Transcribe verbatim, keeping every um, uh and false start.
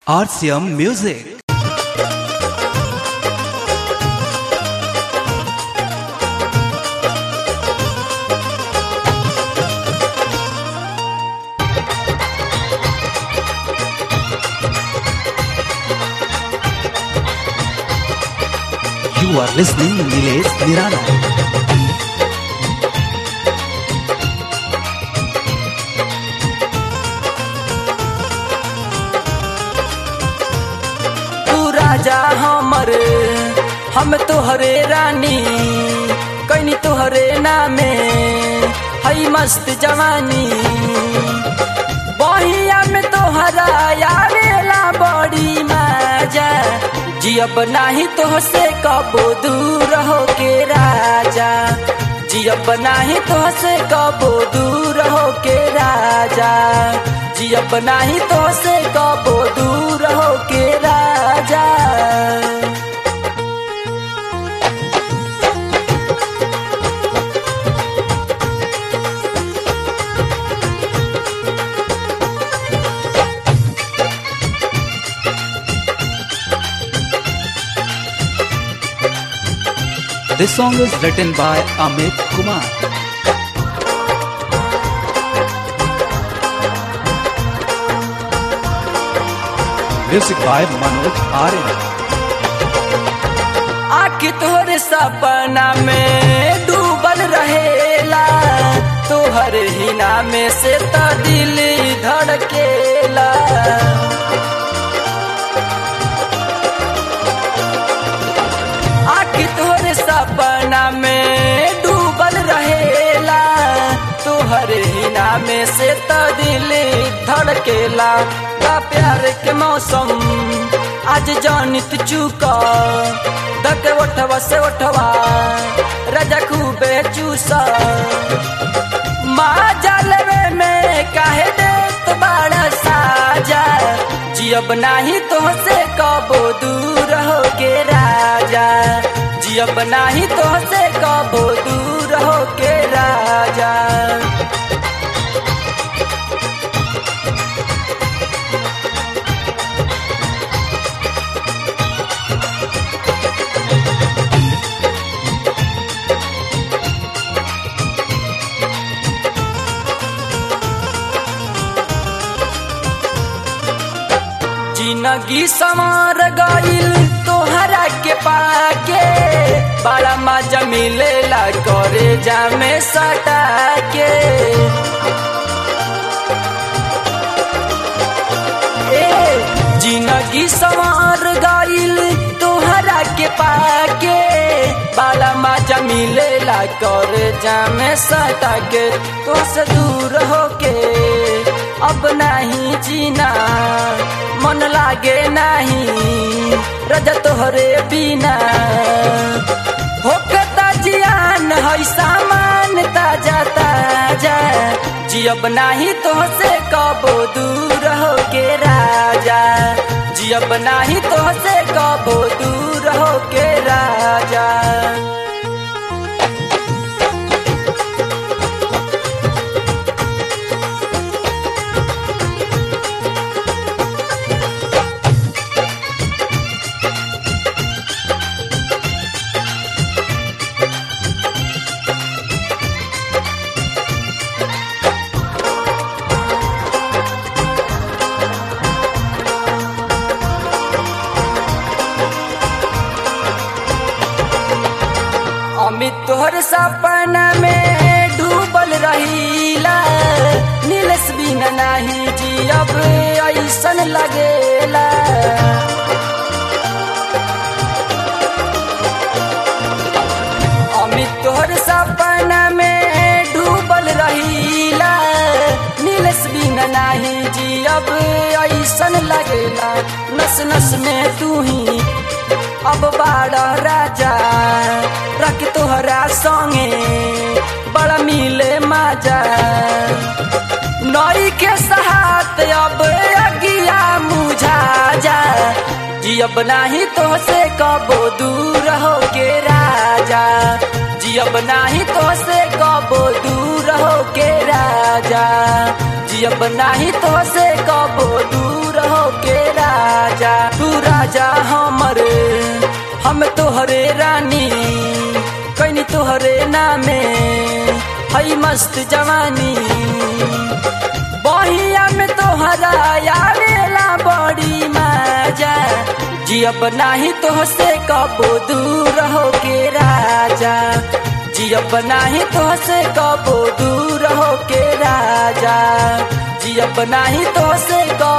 R C M Music. You are listening Nilesh Nirala. राजा हमर हम तोहरे रानी कैनी तोहरे नामे हई मस्त जवानी बहिया में तोहरा आवेला बड़ी मजा जियब नाही तोहसे कबो दूर हो के राजा जियब नाही तोहसे कबो दूर हो के राजा जियब नाही तोहसे कबो दूर हो के राजा। This song is written by Amit Kumar. Music by Manoj Aryan. आँख तोहरे सपना में डूबल रहेला तोहर ही नाम से तो दिल धड़केला आँख तोहरे सपना में डूबल रहेला तोहर ही नाम से तो दिल धड़केला प्यार के मौसम आज जानित चुका दके उठवा से उठवा राजा खूबे चूसा माँ जलवे में काहे देत बड़ा साजा जियब नाही तोहसे कबो दूर हो के राजा जियब नाही तोहसे कबो दूर हो के राजा। जिंदगी संवार गइल तोहरा के पाके बड़ा मजा मिलेला करे जामे सटा के ए जिंदगी संवार गइल तोहरा के पाके बड़ा मजा मिलेला करे जामे सटा के तो से दूर होके अब नहीं जीना मन लागे नहीं राजा तोहरे बिना होकता जियान है सामान ताजा ताजा जियब नाही तोहसे कबो दूर हो के राजा जियब नाही तोहसे कबो दूर हो के राजा। अमित तोहर सपना में डूबल रहीला नीलेश बिना नाही जियब ऐसन लगेला अमित तोहर सपना में डूबल रहीला नीलेश बिना नाही जियब ऐसन लगेला नस नस में तू ही अब बाड़ा राजा रख तोहरा संगे बड़ा मिले मजा नई के सहात अब अगिया मुझा जा जियब नाही तोहसे कबो दूर हो के राजा जियब नाही तोहसे कबो दूर हो के राजा जियब नाही तोहसे कबो दूर हो के राजा। राजा तू राजा हमर हम तोहरे रानी कैनी तोहरे नामे हई मस्त जवानी बहिया में तोहरा आवेला बड़ी मजा जियब नाही तोहसे कबो दूर हो के राजा जियब नाही तोहसे कबो दूर हो के राजा जियब नाही तोहसे कबो